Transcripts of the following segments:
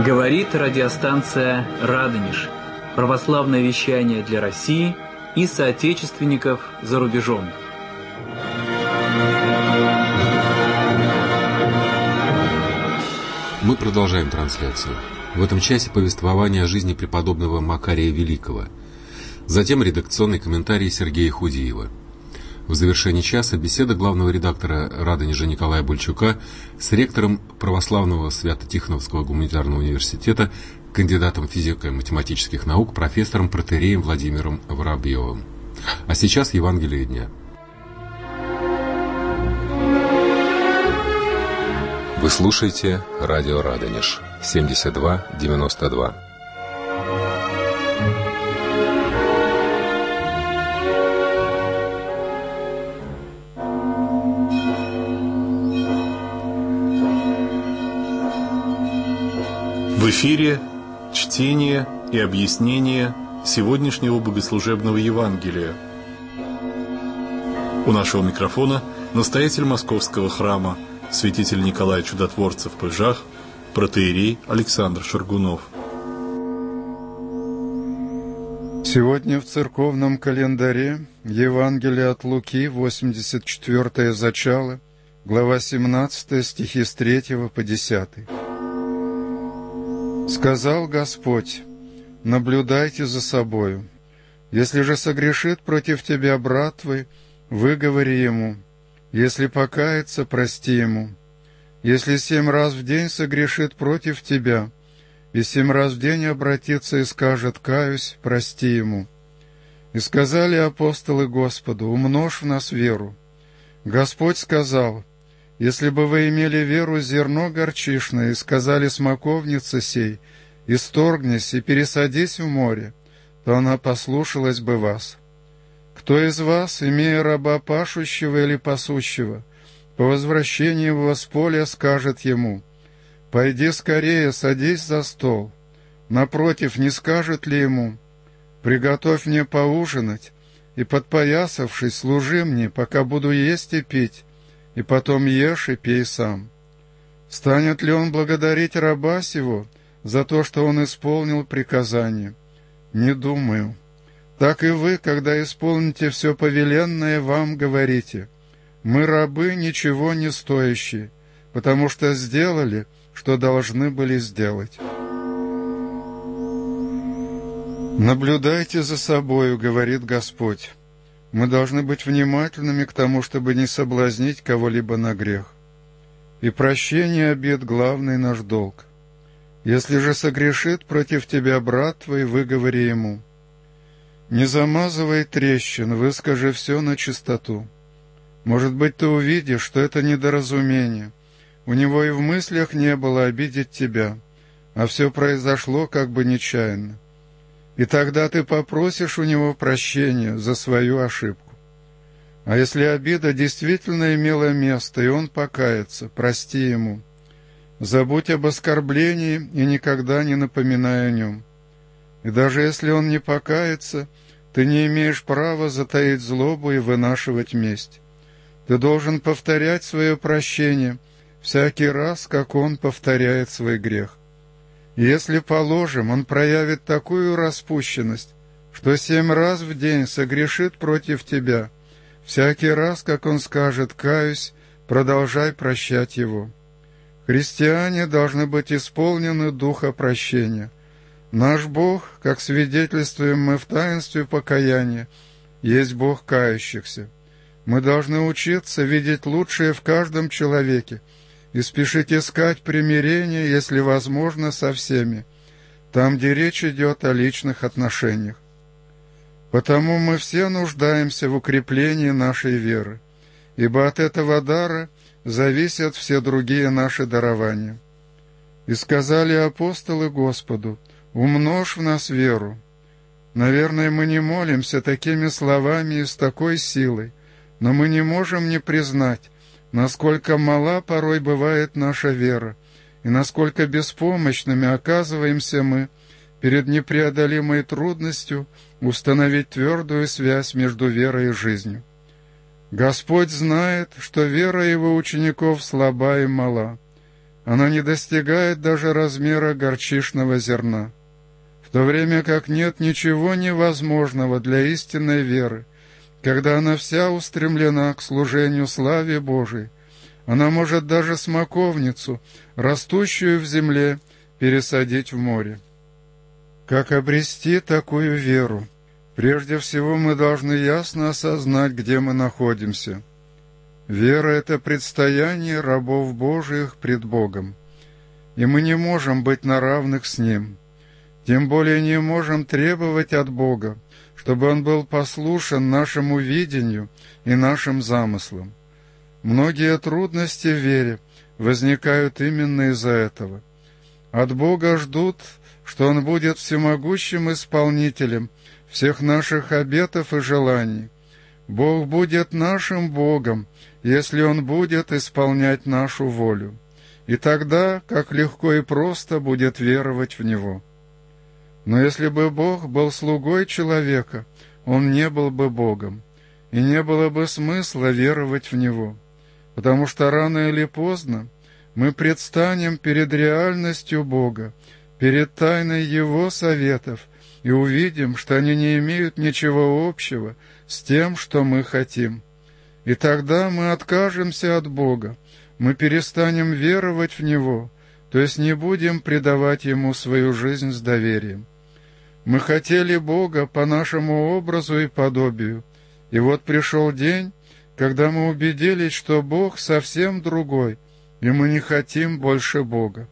Говорит радиостанция «Радонеж». Православное вещание для России и соотечественников за рубежом. Мы продолжаем трансляцию. В этом часе повествование о жизни преподобного Макария Великого. Затем редакционный комментарий Сергея Худиева. В завершении часа беседа главного редактора «Радонежа» Николая Бульчука с ректором Православного Свято-Тихоновского гуманитарного университета, кандидатом физико-математических наук, профессором протоиереем Владимиром Воробьевым. А сейчас Евангелие дня. Вы слушаете радио «Радонеж» 72-92. В эфире чтение и объяснение сегодняшнего богослужебного Евангелия. У нашего микрофона настоятель Московского храма, святитель Николай Чудотворцев Пыжах, протоиерей Александр Шаргунов. Сегодня в церковном календаре Евангелие от Луки, 84-е зачало, глава 17, стихи с 3 по 10. «Сказал Господь: наблюдайте за собою. Если же согрешит против тебя брат твой, выговори ему. Если покается, прости ему. Если 7 раз в день согрешит против тебя, и 7 раз в день обратится и скажет: каюсь, прости ему. И сказали апостолы Господу: умножь в нас веру. Господь сказал: если бы вы имели веру зерно горчишное, и сказали смоковнице сей: исторгнись и пересадись в море, то она послушалась бы вас. Кто из вас, имея раба пашущего или пасущего, по возвращении его с поля скажет ему: пойди скорее, садись за стол? Напротив, не скажет ли ему: приготовь мне поужинать, и, подпоясавшись, служи мне, пока буду есть и пить, и потом ешь и пей сам? Станет ли он благодарить раба сего за то, что он исполнил приказание? Не думаю. Так и вы, когда исполните все повеленное вам, говорите: мы рабы, ничего не стоящие, потому что сделали, что должны были сделать. Наблюдайте за собою, говорит Господь. Мы должны быть внимательными к тому, чтобы не соблазнить кого-либо на грех. И прощение обид — главный наш долг. Если же согрешит против тебя брат твой, выговори ему. Не замазывай трещин, выскажи все на чистоту. Может быть, ты увидишь, что это недоразумение. У него и в мыслях не было обидеть тебя, а все произошло как бы нечаянно. И тогда ты попросишь у него прощения за свою ошибку. А если обида действительно имела место, и он покается, прости ему. Забудь об оскорблении и никогда не напоминай о нем. И даже если он не покается, ты не имеешь права затаить злобу и вынашивать месть. Ты должен повторять свое прощение всякий раз, как он повторяет свой грех. Если, положим, он проявит такую распущенность, что 7 раз в день согрешит против тебя, всякий раз, как он скажет: каюсь, продолжай прощать его. Христиане должны быть исполнены духа прощения. Наш Бог, как свидетельствуем мы в таинстве покаяния, есть Бог кающихся. Мы должны учиться видеть лучшее в каждом человеке и спешить искать примирение, если возможно, со всеми, там, где речь идет о личных отношениях. Потому мы все нуждаемся в укреплении нашей веры, ибо от этого дара зависят все другие наши дарования. И сказали апостолы Господу: умножь в нас веру. Наверное, мы не молимся такими словами и с такой силой, но мы не можем не признать, насколько мала порой бывает наша вера, и насколько беспомощными оказываемся мы перед непреодолимой трудностью установить твердую связь между верой и жизнью. Господь знает, что вера Его учеников слаба и мала, Она не достигает даже размера горчичного зерна. В то время как нет ничего невозможного для истинной веры, когда она вся устремлена к служению славе Божией, она может даже смоковницу, растущую в земле, пересадить в море. Как обрести такую веру? Прежде всего мы должны ясно осознать, где мы находимся. Вера — это предстояние рабов Божиих пред Богом, и мы не можем быть на равных с Ним. Тем более не можем требовать от Бога, чтобы Он был послушен нашему видению и нашим замыслам. Многие трудности в вере возникают именно из-за этого. От Бога ждут, что Он будет всемогущим исполнителем всех наших обетов и желаний. Бог будет нашим Богом, если Он будет исполнять нашу волю. И тогда, как легко и просто будет веровать в Него. Но если бы Бог был слугой человека, Он не был бы Богом, и не было бы смысла веровать в Него, потому что рано или поздно мы предстанем перед реальностью Бога, перед тайной Его советов, и увидим, что они не имеют ничего общего с тем, что мы хотим. И тогда мы откажемся от Бога, мы перестанем веровать в Него, то есть не будем предавать Ему свою жизнь с доверием. Мы хотели Бога по нашему образу и подобию, и вот пришел день, когда мы убедились, что Бог совсем другой, и мы не хотим больше Бога.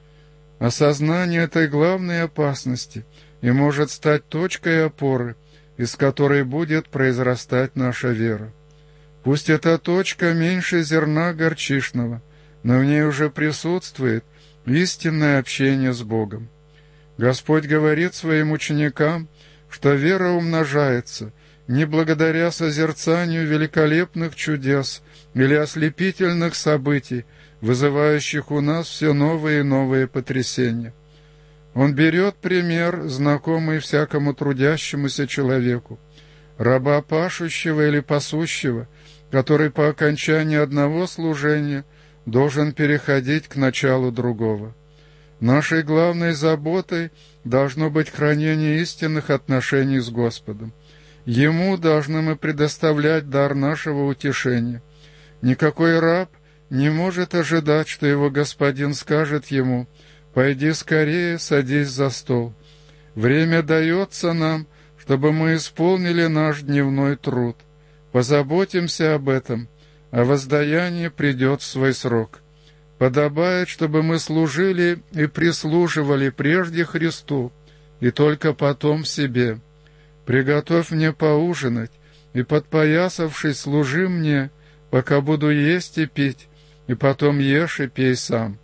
Осознание этой главной опасности и может стать точкой опоры, из которой будет произрастать наша вера. Пусть эта точка меньше зерна горчичного, но в ней уже присутствует истинное общение с Богом. Господь говорит своим ученикам, что вера умножается не благодаря созерцанию великолепных чудес или ослепительных событий, вызывающих у нас все новые и новые потрясения. Он берет пример, знакомый всякому трудящемуся человеку, раба пашущего или пасущего, который по окончании одного служения должен переходить к началу другого. Нашей главной заботой должно быть хранение истинных отношений с Господом. Ему должны мы предоставлять дар нашего утешения. Никакой раб не может ожидать, что его господин скажет ему: «Пойди скорее, садись за стол». Время дается нам, чтобы мы исполнили наш дневной труд. Позаботимся об этом, а воздаяние придет в свой срок. Подобает, чтобы мы служили и прислуживали прежде Христу, и только потом себе. Приготовь мне поужинать, и, подпоясавшись, служи мне, пока буду есть и пить, и потом ешь и пей сам.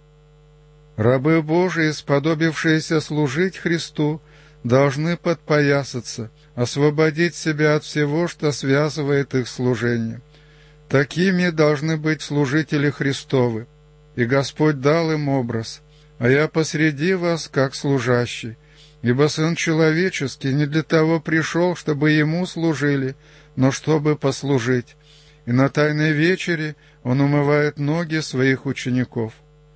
Рабы Божии, сподобившиеся служить Христу, должны подпоясаться, освободить себя от всего, что связывает их служение. Такими должны быть служители Христовы, и Господь дал им образ: «А я посреди вас, как служащий, ибо Сын Человеческий не для того пришел, чтобы Ему служили, но чтобы послужить». И на Тайной вечере Он умывает ноги Своих учеников.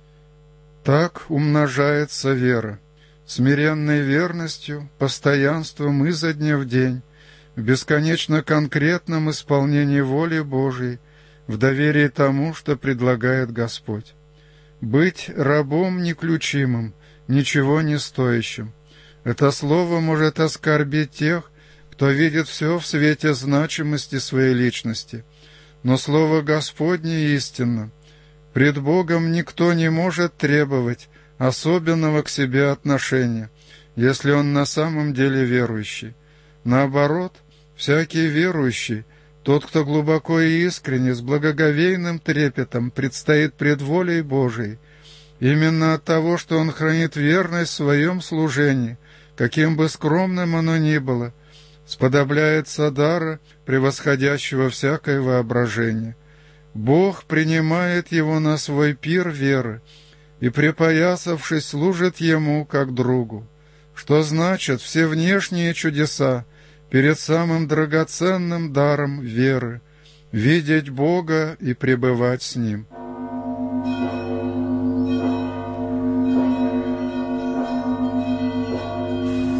Так умножается вера, смиренной верностью, постоянством изо дня в день, в бесконечно конкретном исполнении воли Божией, в доверии тому, что предлагает Господь. Быть рабом неключимым, ничего не стоящим. Это слово может оскорбить тех, кто видит все в свете значимости своей личности. Но слово Господне истинно. Пред Богом никто не может требовать особенного к себе отношения, если он на самом деле верующий. Наоборот, всякий верующий, тот, кто глубоко и искренне, с благоговейным трепетом предстоит пред волей Божией, именно от того, что он хранит верность в своем служении, каким бы скромным оно ни было, сподобляется дара, превосходящего всякое воображение. Бог принимает его на свой пир веры и, припоясавшись, служит ему как другу, что значит все внешние чудеса перед самым драгоценным даром веры — видеть Бога и пребывать с Ним.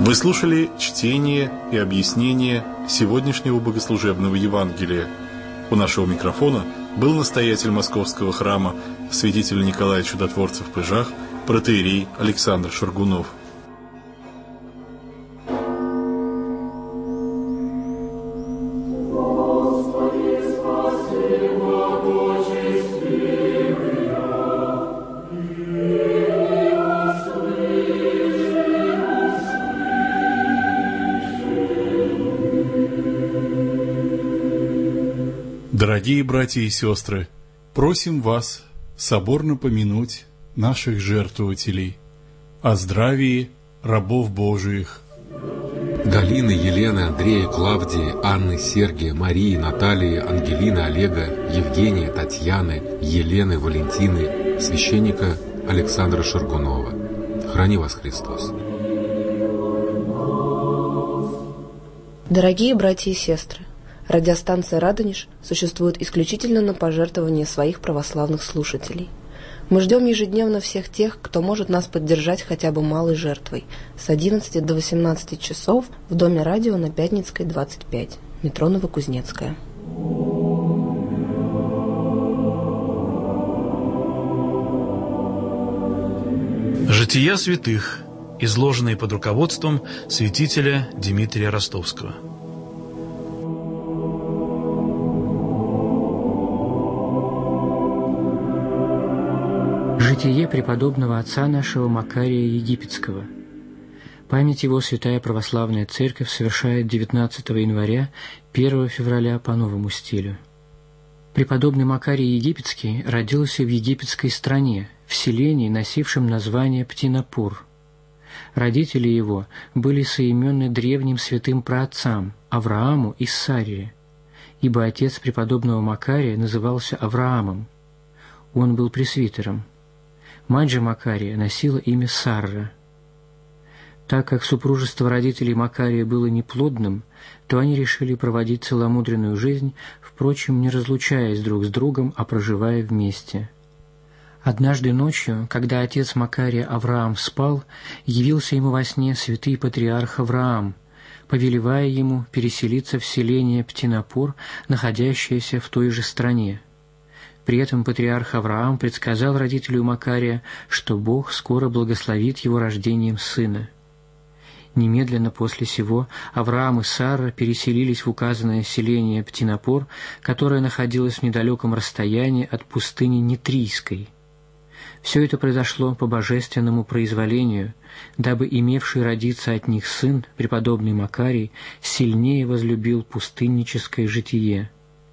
Вы слушали чтение и объяснение сегодняшнего богослужебного Евангелия. У нашего микрофона был настоятель Московского храма, святитель Николай Чудотворцев в Пыжах, протоиерей Александр Шаргунов. Дорогие братья и сестры, просим вас соборно помянуть наших жертвователей, о здравии рабов Божиих. Галины, Елены, Андрея, Клавдии, Анны, Сергия, Марии, Натальи, Ангелины, Олега, Евгения, Татьяны, Елены, Валентины, священника Александра Шаргунова. Храни вас Христос. Дорогие братья и сестры, радиостанция «Радонеж» существует исключительно на пожертвования своих православных слушателей. Мы ждем ежедневно всех тех, кто может нас поддержать хотя бы малой жертвой, с 11 до 18 часов в Доме радио на Пятницкой, 25, метро Новокузнецкая. Жития святых, изложенные под руководством святителя Дмитрия Ростовского. Житие преподобного отца нашего Макария Египетского. Память его Святая Православная Церковь совершает 19 января, 1 февраля по новому стилю. Преподобный Макарий Египетский родился в египетской стране, в селении, носившем название Птинапур. Родители его были соименны древним святым праотцам Аврааму и Сарре, ибо отец преподобного Макария назывался Авраамом. Он был пресвитером. Мать же Макария носила имя Сарра. Так как супружество родителей Макария было неплодным, то они решили проводить целомудренную жизнь, впрочем, не разлучаясь друг с другом, а проживая вместе. Однажды ночью, когда отец Макария Авраам спал, явился ему во сне святый патриарх Авраам, повелевая ему переселиться в селение Птинапур, находящееся в той же стране. При этом патриарх Авраам предсказал родителю Макария, что Бог скоро благословит его рождением сына. Немедленно после сего Авраам и Сарра переселились в указанное селение Птинапур, которое находилось в недалеком расстоянии от пустыни Нитрийской. Все это произошло по божественному произволению, дабы имевший родиться от них сын, преподобный Макарий, сильнее возлюбил пустынническое житие.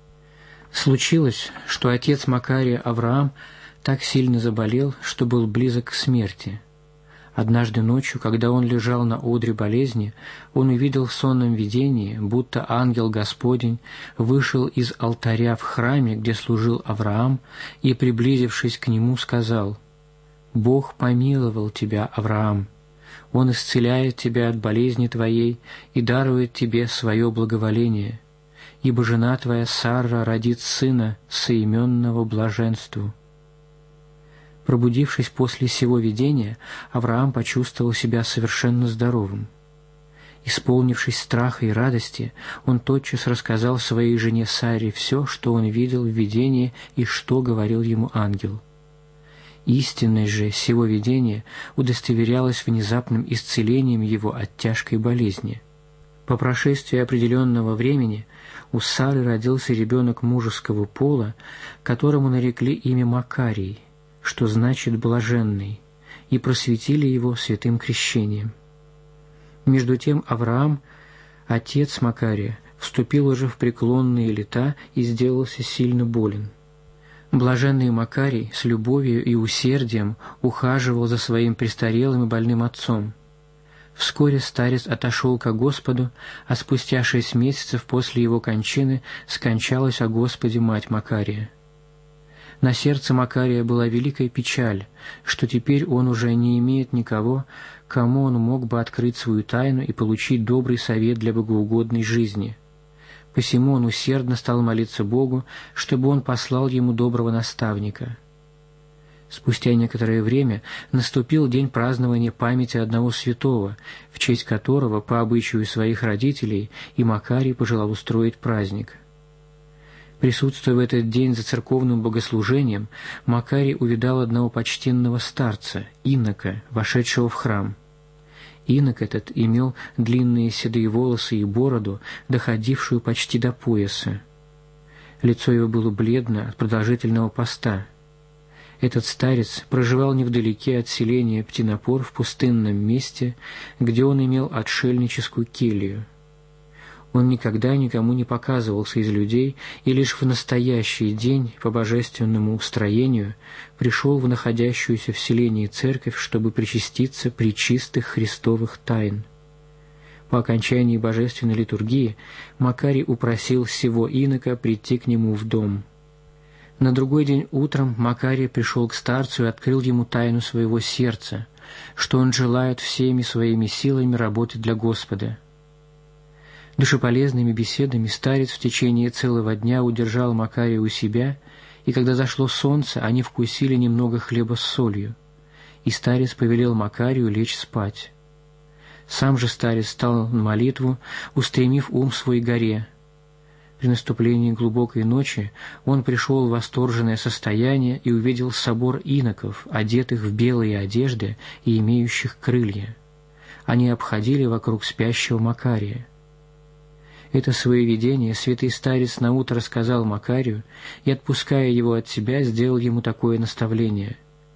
Случилось, что отец Макария Авраам так сильно заболел, что был близок к смерти. Однажды ночью, когда он лежал на одре болезни, он увидел в сонном видении, будто ангел Господень вышел из алтаря в храме, где служил Авраам, и, приблизившись к нему, сказал: «Бог помиловал тебя, Авраам. Он исцеляет тебя от болезни твоей и дарует тебе свое благоволение, ибо жена твоя Сарра родит сына, соименного блаженству». Пробудившись после сего видения, Авраам почувствовал себя совершенно здоровым. Исполнившись страха и радости, он тотчас рассказал своей жене Сарре все, что он видел в видении и что говорил ему ангел. Истинность же сего видения удостоверялась внезапным исцелением его от тяжкой болезни. По прошествии определенного времени у Сары родился ребенок мужеского пола, которому нарекли имя Макарий, что значит «блаженный», и просветили его святым крещением. Между тем Авраам, отец Макария, вступил уже в преклонные лета и сделался сильно болен. Блаженный Макарий с любовью и усердием ухаживал за своим престарелым и больным отцом. Вскоре старец отошел ко Господу, а спустя 6 месяцев после его кончины скончалась о Господе мать Макария. На сердце Макария была великая печаль, что теперь он уже не имеет никого, кому он мог бы открыть свою тайну и получить добрый совет для богоугодной жизни. Посему он усердно стал молиться Богу, чтобы он послал ему доброго наставника. Спустя некоторое время наступил день празднования памяти одного святого, в честь которого, по обычаю своих родителей, и Макарий пожелал устроить праздник. Присутствуя в этот день за церковным богослужением, Макарий увидал одного почтенного старца, инока, вошедшего в храм. Инок этот имел длинные седые волосы и бороду, доходившую почти до пояса. Лицо его было бледно от продолжительного поста. Этот старец проживал невдалеке от селения Птинопор в пустынном месте, где он имел отшельническую келью. Он никогда никому не показывался из людей и лишь в настоящий день по божественному устроению пришел в находящуюся в селении церковь, чтобы причаститься пречистых христовых тайн. По окончании божественной литургии Макарий упросил сего инока прийти к нему в дом. На другой день утром Макарий пришел к старцу и открыл ему тайну своего сердца, что он желает всеми своими силами работать для Господа. Душеполезными беседами старец в течение целого дня удержал Макария у себя, и когда зашло солнце, они вкусили немного хлеба с солью, и старец повелел Макарию лечь спать. Сам же старец стал на молитву, устремив ум свой к горе. При наступлении глубокой ночи он пришел в восторженное состояние и увидел собор иноков, одетых в белые одежды и имеющих крылья. Они обходили вокруг спящего Макария. Это свое видение святый старец наутро рассказал Макарию и, отпуская его от себя, сделал ему такое наставление: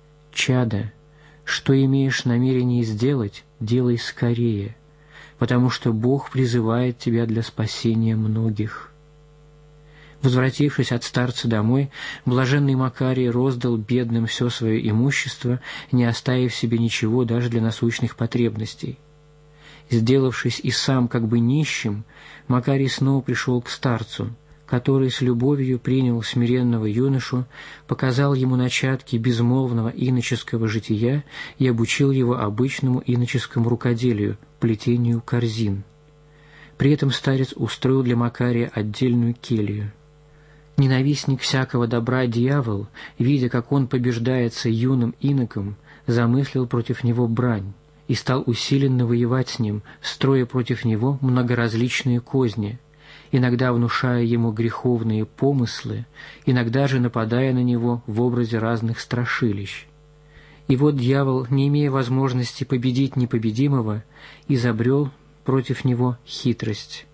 «Чадо, что имеешь намерение сделать, делай скорее, потому что Бог призывает тебя для спасения многих». Возвратившись от старца домой, блаженный Макарий роздал бедным все свое имущество, не оставив себе ничего даже для насущных потребностей. Сделавшись и сам как бы нищим, Макарий снова пришел к старцу, который с любовью принял смиренного юношу, показал ему начатки безмолвного иноческого жития и обучил его обычному иноческому рукоделию, плетению корзин. При этом старец устроил для Макария отдельную келью. Ненавистник всякого добра дьявол, видя, как он побеждается юным иноком, замыслил против него брань и стал усиленно воевать с ним, строя против него многоразличные козни, иногда внушая ему греховные помыслы, иногда же нападая на него в образе разных страшилищ. И вот дьявол, не имея возможности победить непобедимого, изобрел против него хитрость.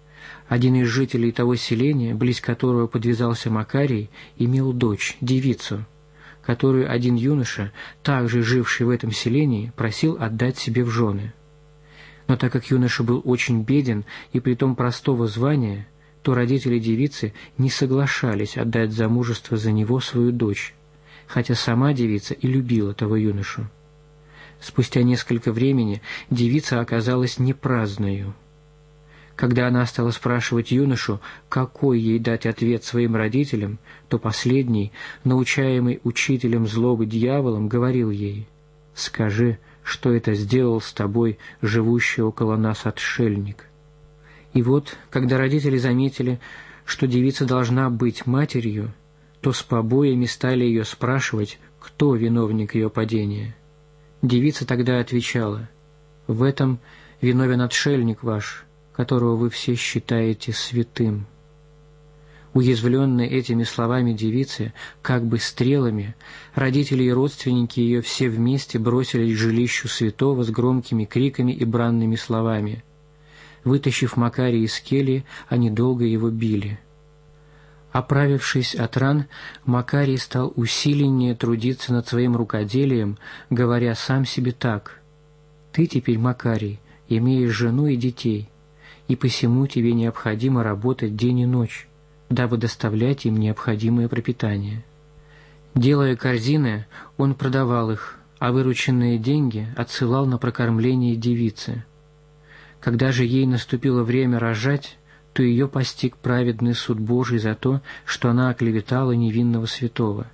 Один из жителей того селения, близ которого подвязался Макарий, имел дочь, девицу, которую один юноша, также живший в этом селении, просил отдать себе в жены. Но так как юноша был очень беден и притом простого звания, то родители девицы не соглашались отдать в замужество за него свою дочь, хотя сама девица и любила того юношу. Спустя несколько времени девица оказалась непраздною. Когда она стала спрашивать юношу, какой ей дать ответ своим родителям, то последний, научаемый учителем злобы дьяволом, говорил ей: «Скажи, что это сделал с тобой живущий около нас отшельник». И вот, когда родители заметили, что девица должна быть матерью, то с побоями стали ее спрашивать, кто виновник ее падения. Девица тогда отвечала: «В этом виновен отшельник ваш, которого вы все считаете святым». Уязвленные этими словами девицы, как бы стрелами, родители и родственники ее все вместе бросились к жилищу святого с громкими криками и бранными словами. Вытащив Макария из кельи, они долго его били. Оправившись от ран, Макарий стал усиленнее трудиться над своим рукоделием, говоря сам себе так: «Ты теперь, Макарий, имеешь жену и детей, и посему тебе необходимо работать день и ночь, дабы доставлять им необходимое пропитание». Делая корзины, он продавал их, а вырученные деньги отсылал на прокормление девицы. Когда же ей наступило время рожать, то ее постиг праведный суд Божий за то, что она оклеветала невинного святого.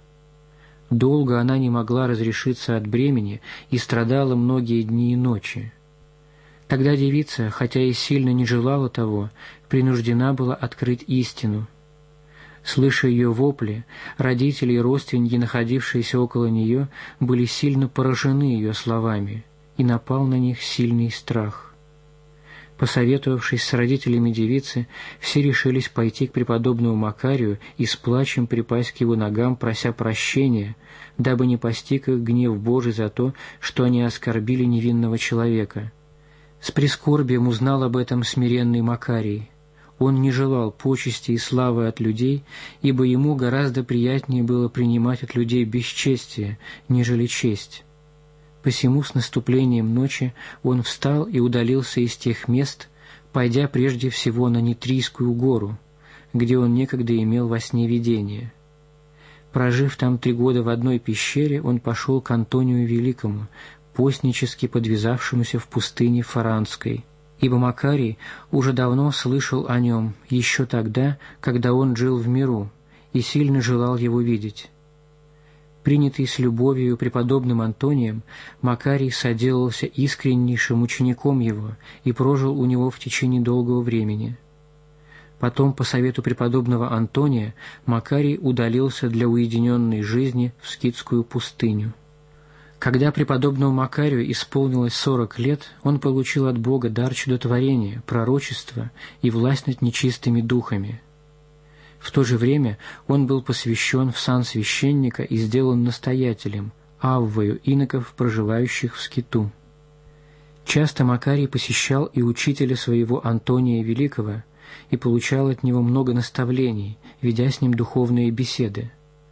Долго она не могла разрешиться от бремени и страдала многие дни и ночи. Тогда девица, хотя и сильно не желала того, принуждена была открыть истину. Слыша ее вопли, родители и родственники, находившиеся около нее, были сильно поражены ее словами, и напал на них сильный страх. Посоветовавшись с родителями девицы, все решились пойти к преподобному Макарию и с плачем припасть к его ногам, прося прощения, дабы не постиг их гнев Божий за то, что они оскорбили невинного человека. С прискорбием узнал об этом смиренный Макарий. Он не желал почести и славы от людей, ибо ему гораздо приятнее было принимать от людей бесчестие, нежели честь. Посему с наступлением ночи он встал и удалился из тех мест, пойдя прежде всего на Нитрийскую гору, где он некогда имел во сне видение. Прожив там 3 года в одной пещере, он пошел к Антонию Великому, постнически подвязавшемуся в пустыне Фаранской, ибо Макарий уже давно слышал о нем, еще тогда, когда он жил в миру, и сильно желал его видеть. Принятый с любовью преподобным Антонием, Макарий соделался искреннейшим учеником его и прожил у него в течение долгого времени. Потом, по совету преподобного Антония, Макарий удалился для уединенной жизни в скитскую пустыню. Когда преподобному Макарию исполнилось 40 лет, он получил от Бога дар чудотворения, пророчества и власть над нечистыми духами. В то же время он был посвящен в сан священника и сделан настоятелем, аввою иноков, проживающих в скиту. Часто Макарий посещал и учителя своего Антония Великого и получал от него много наставлений, ведя с ним духовные беседы.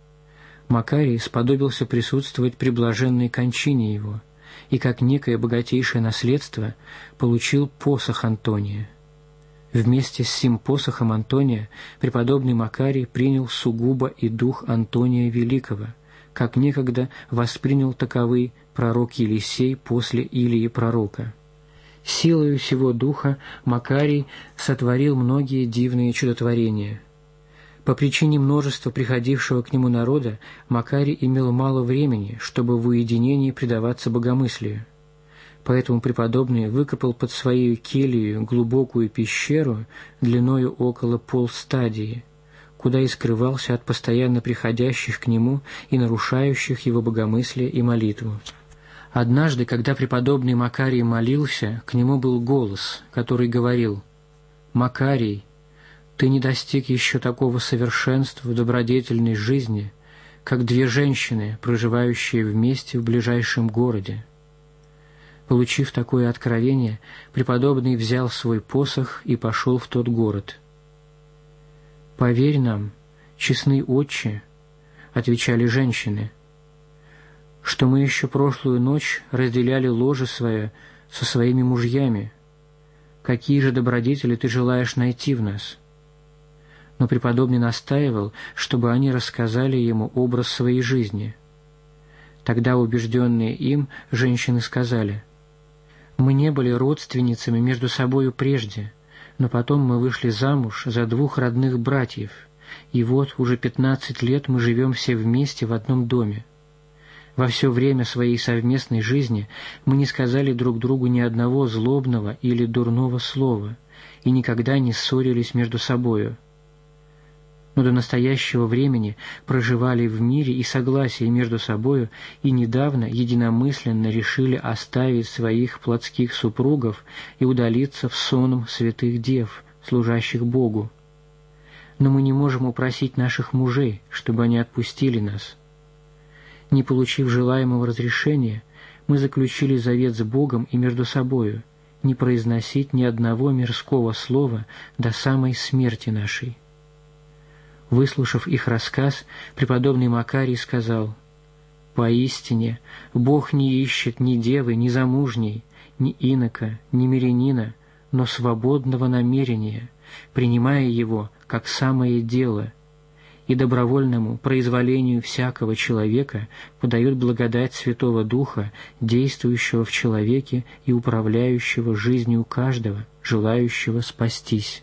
Макарий сподобился присутствовать при блаженной кончине его и, как некое богатейшее наследство, получил посох Антония. Вместе с сим посохом Антония преподобный Макарий принял сугубо и дух Антония Великого, как некогда воспринял таковый пророк Елисей после Илии пророка. Силою сего духа Макарий сотворил многие дивные чудотворения. По причине множества приходившего к нему народа Макарий имел мало времени, чтобы в уединении предаваться богомыслию. Поэтому преподобный выкопал под своей келью глубокую пещеру длиною около полстадии, куда и скрывался от постоянно приходящих к нему и нарушающих его богомыслие и молитву. Однажды, когда преподобный Макарий молился, к нему был голос, который говорил: «Макарий, ты не достиг еще такого совершенства в добродетельной жизни, как 2 женщины, проживающие вместе в ближайшем городе». Получив такое откровение, преподобный взял свой посох и пошел в тот город. «Поверь нам, честный отче, — отвечали женщины, — что мы еще прошлую ночь разделяли ложе свое со своими мужьями. Какие же добродетели ты желаешь найти в нас?» Но преподобный настаивал, чтобы они рассказали ему образ своей жизни. Тогда, убежденные им, женщины сказали: «Мы не были родственницами между собою прежде, но потом мы вышли замуж за 2 родных братьев, и вот уже 15 лет мы живем все вместе в одном доме. Во все время своей совместной жизни мы не сказали друг другу ни одного злобного или дурного слова и никогда не ссорились между собою. Но до настоящего времени проживали в мире и согласии между собою и недавно единомысленно решили оставить своих плотских супругов и удалиться в сон святых дев, служащих Богу. Но мы не можем упросить наших мужей, чтобы они отпустили нас. Не получив желаемого разрешения, мы заключили завет с Богом и между собою не произносить ни одного мирского слова до самой смерти нашей». Выслушав их рассказ, преподобный Макарий сказал: «Поистине, Бог не ищет ни девы, ни замужней, ни инока, ни мирянина, но свободного намерения, принимая его как самое дело, и добровольному произволению всякого человека подает благодать Святого Духа, действующего в человеке и управляющего жизнью каждого, желающего спастись».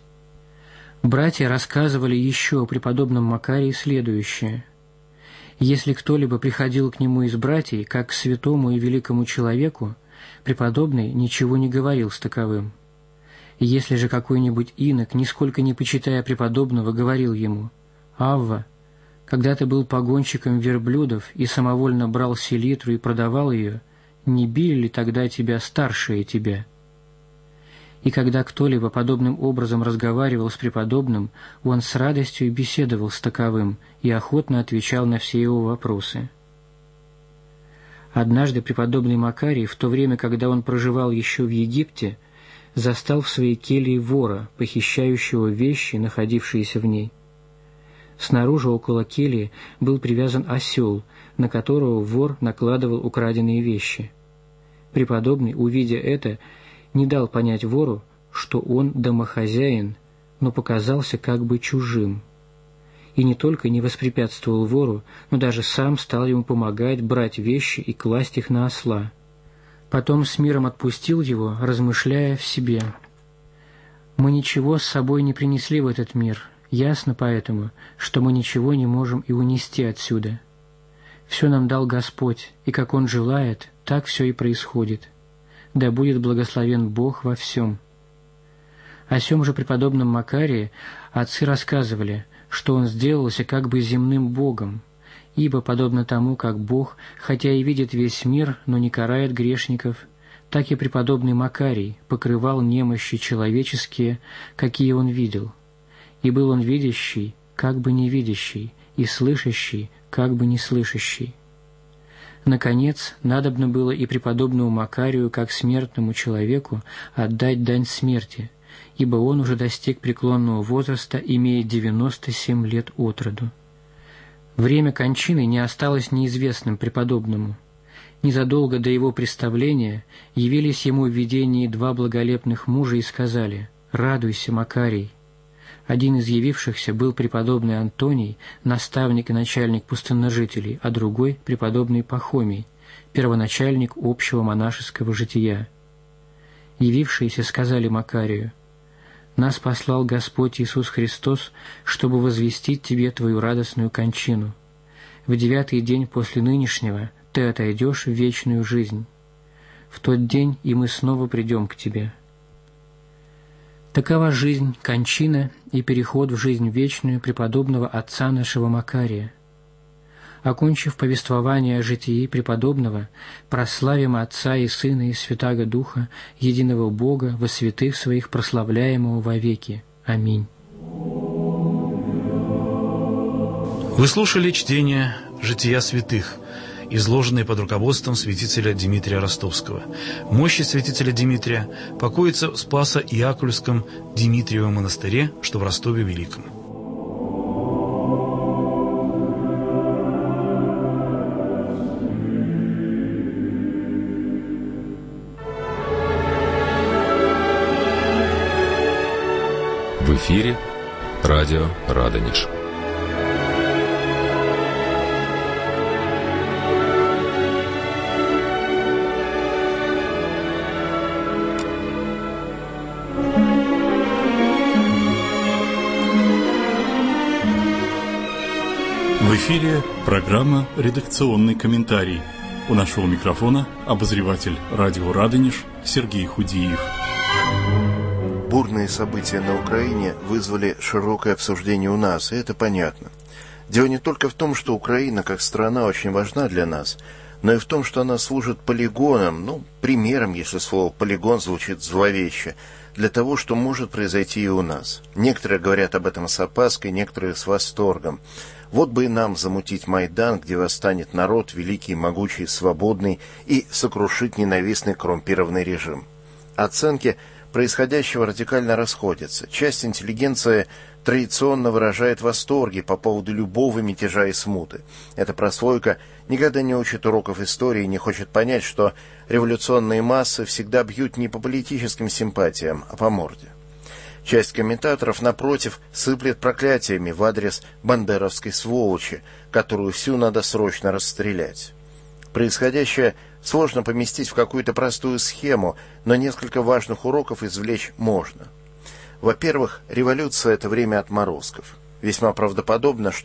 Братья рассказывали еще о преподобном Макарии следующее: если кто-либо приходил к нему из братьев, как к святому и великому человеку, преподобный ничего не говорил с таковым. Если же какой-нибудь инок, нисколько не почитая преподобного, говорил ему: Авва, когда ты был погонщиком верблюдов и самовольно брал селитру и продавал ее, не били ли тогда тебя старшие тебя? И когда кто-либо подобным образом разговаривал с преподобным, он с радостью беседовал с таковым и охотно отвечал на все его вопросы. Однажды преподобный Макарий, в то время, когда он проживал еще в Египте, застал в своей келье вора, похищающего вещи, находившиеся в ней. Снаружи около кельи был привязан осел, на которого вор накладывал украденные вещи. Преподобный, увидя это, не дал понять вору, что он домохозяин, но показался как бы чужим. И не только не воспрепятствовал вору, но даже сам стал ему помогать брать вещи и класть их на осла. Потом с миром отпустил его, размышляя в себе: «Мы ничего с собой не принесли в этот мир, ясно поэтому, что мы ничего не можем и унести отсюда. Все нам дал Господь, и как Он желает, так все и происходит. Да будет благословен Бог во всем». О сем же преподобном Макарии отцы рассказывали, что он сделался как бы земным Богом, ибо, подобно тому, как Бог, хотя и видит весь мир, но не карает грешников, так и преподобный Макарий покрывал немощи человеческие, какие он видел. И был он видящий, как бы не видящий, и слышащий, как бы не слышащий. Наконец, надобно было и преподобному Макарию, как смертному человеку, отдать дань смерти, ибо он уже достиг преклонного возраста, имея 97 лет от роду. Время кончины не осталось неизвестным преподобному. Незадолго до его представления явились ему в видении два благолепных мужа и сказали: «Радуйся, Макарий». Один из явившихся был преподобный Антоний, наставник и начальник пустынножителей, а другой — преподобный Пахомий, первоначальник общего монашеского жития. Явившиеся сказали Макарию: «Нас послал Господь Иисус Христос, чтобы возвестить тебе твою радостную кончину. В 9-й день после нынешнего ты отойдешь в вечную жизнь. В тот день и мы снова придем к тебе». Такова жизнь, кончина и переход в жизнь вечную преподобного отца нашего Макария. Окончив повествование о житии преподобного, прославим Отца и Сына и Святаго Духа, единого Бога, во святых своих прославляемого вовеки. Аминь. Вы слушали чтение «Жития святых», изложенные под руководством святителя Димитрия Ростовского. Мощи святителя Димитрия покоятся в Спасо-Иакульском Димитриевом монастыре, что в Ростове Великом. В эфире радио Радонеж. В эфире программа «Редакционный комментарий». У нашего микрофона обозреватель радио «Радонеж» Сергей Худиев. Бурные события на Украине вызвали широкое обсуждение у нас, и это понятно. Дело не только в том, что Украина как страна очень важна для нас, но и в том, что она служит полигоном, примером, если слово «полигон» звучит зловеще, для того, что может произойти и у нас. Некоторые говорят об этом с опаской, некоторые с восторгом. Вот бы и нам замутить Майдан, где восстанет народ, великий, могучий, свободный, и сокрушить ненавистный коррумпированный режим. Оценки происходящего радикально расходятся. Часть интеллигенции традиционно выражает восторги по поводу любого мятежа и смуты. Эта прослойка никогда не учит уроков истории и не хочет понять, что революционные массы всегда бьют не по политическим симпатиям, а по морде. Часть комментаторов, напротив, сыплет проклятиями в адрес бандеровской сволочи, которую всю надо срочно расстрелять. Происходящее сложно поместить в какую-то простую схему, но несколько важных уроков извлечь можно. Во-первых, революция – это время отморозков. Весьма правдоподобно, что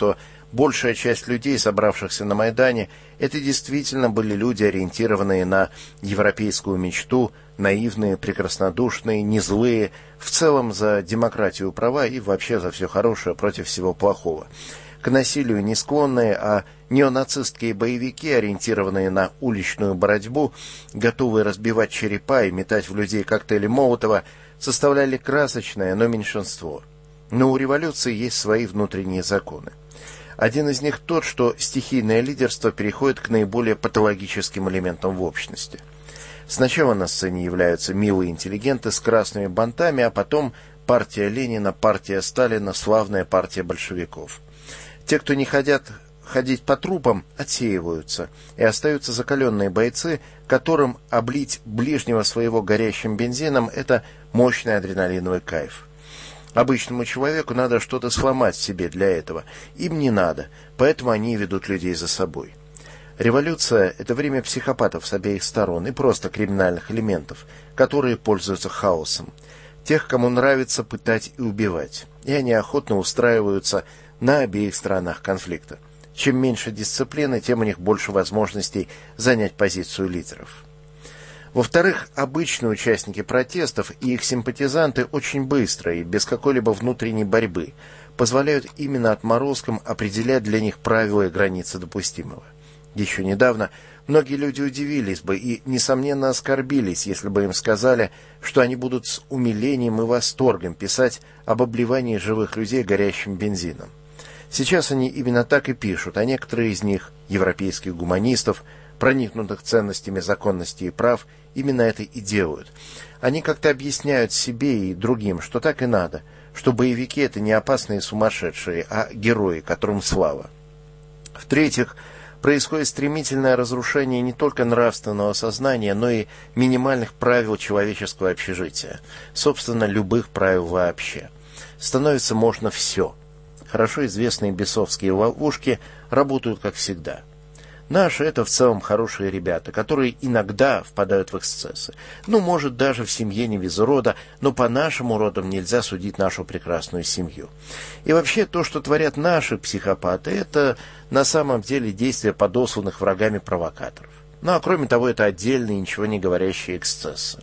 большая часть людей, собравшихся на Майдане, это действительно были люди, ориентированные на европейскую мечту, наивные, прекраснодушные, не злые, в целом за демократию, права и вообще за все хорошее против всего плохого. К насилию не склонные, а неонацистские боевики, ориентированные на уличную борьбу, готовые разбивать черепа и метать в людей коктейли Молотова, составляли красочное, но меньшинство. Но у революции есть свои внутренние законы. Один из них тот, что стихийное лидерство переходит к наиболее патологическим элементам в общности. Сначала на сцене являются милые интеллигенты с красными бантами, а потом партия Ленина, партия Сталина, славная партия большевиков. Те, кто не хотят ходить по трупам, отсеиваются, и остаются закаленные бойцы, которым облить ближнего своего горящим бензином – это мощный адреналиновый кайф. Обычному человеку надо что-то сломать в себе для этого. Им не надо, поэтому они ведут людей за собой. Революция – это время психопатов с обеих сторон и просто криминальных элементов, которые пользуются хаосом. Тех, кому нравится пытать и убивать. И они охотно устраиваются на обеих сторонах конфликта. Чем меньше дисциплины, тем у них больше возможностей занять позицию лидеров. Во-вторых, обычные участники протестов и их симпатизанты очень быстро и без какой-либо внутренней борьбы позволяют именно отморозкам определять для них правила и границы допустимого. Еще недавно многие люди удивились бы и, несомненно, оскорбились, если бы им сказали, что они будут с умилением и восторгом писать об обливании живых людей горящим бензином. Сейчас они именно так и пишут, а некоторые из них, европейских гуманистов, проникнутых ценностями законности и прав, именно это и делают. Они как-то объясняют себе и другим, что так и надо, что боевики – это не опасные сумасшедшие, а герои, которым слава. В-третьих, происходит стремительное разрушение не только нравственного сознания, но и минимальных правил человеческого общежития, собственно, любых правил вообще. Становится можно все. Хорошо известные бесовские ловушки работают как всегда. Наши – это в целом хорошие ребята, которые иногда впадают в эксцессы. Может, даже в семье не без урода, но по нашим уродам нельзя судить нашу прекрасную семью. И вообще, то, что творят наши психопаты, это на самом деле действия подосланных врагами провокаторов. А кроме того, это отдельные, ничего не говорящие эксцессы.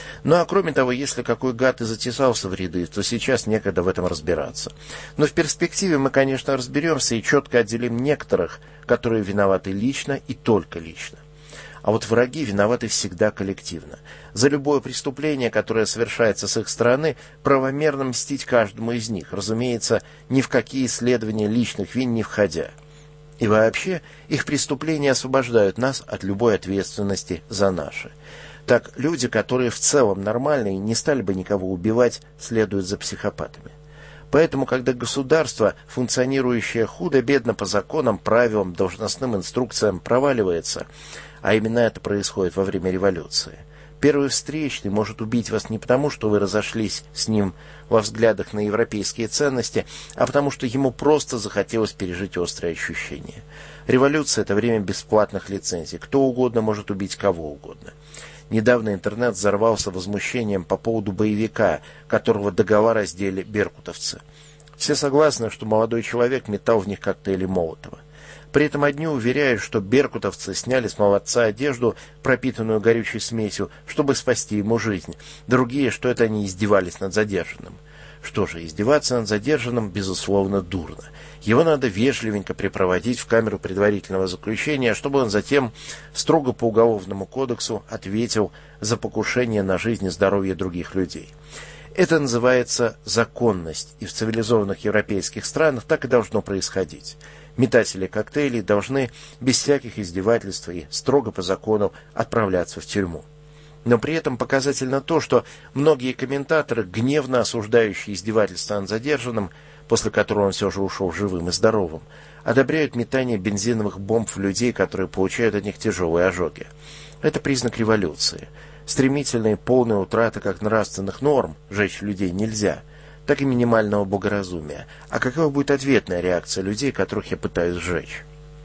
А кроме того, если какой гад и затесался в ряды, то сейчас некогда в этом разбираться. Но в перспективе мы, конечно, разберемся и четко отделим некоторых, которые виноваты лично и только лично. А вот враги виноваты всегда коллективно. За любое преступление, которое совершается с их стороны, правомерно мстить каждому из них, разумеется, ни в какие исследования личных вин не входя. И вообще, их преступления освобождают нас от любой ответственности за наши. Так люди, которые в целом нормальные, не стали бы никого убивать, следуют за психопатами. Поэтому, когда государство, функционирующее худо-бедно по законам, правилам, должностным инструкциям, проваливается, а именно это происходит во время революции, первый встречный может убить вас не потому, что вы разошлись с ним во взглядах на европейские ценности, а потому что ему просто захотелось пережить острые ощущения. Революция – это время бесплатных лицензий. Кто угодно может убить кого угодно. Недавно интернет взорвался возмущением по поводу боевика, которого договор раздели беркутовцы. Все согласны, что молодой человек метал в них коктейли Молотова. При этом одни уверяют, что беркутовцы сняли с молодца одежду, пропитанную горючей смесью, чтобы спасти ему жизнь. Другие, что это они издевались над задержанным. Что же, издеваться над задержанным, безусловно, дурно. Его надо вежливенько припроводить в камеру предварительного заключения, чтобы он затем строго по Уголовному кодексу ответил за покушение на жизнь и здоровье других людей. Это называется законность, и в цивилизованных европейских странах так и должно происходить. Метатели коктейлей должны без всяких издевательств и строго по закону отправляться в тюрьму. Но при этом показательно то, что многие комментаторы, гневно осуждающие издевательства над задержанным, после которого он все же ушел живым и здоровым, одобряют метание бензиновых бомб в людей, которые получают от них тяжелые ожоги. Это признак революции. Стремительная и полная утрата как нравственных норм, жечь людей нельзя, так и минимального благоразумия. А какова будет ответная реакция людей, которых я пытаюсь сжечь?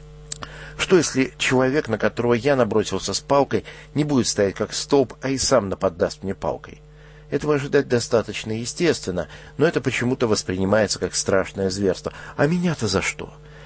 Что если человек, на которого я набросился с палкой, не будет стоять как столб, а и сам наподдаст мне палкой? Этого ожидать достаточно естественно, но это почему-то воспринимается как страшное зверство. А меня-то за что?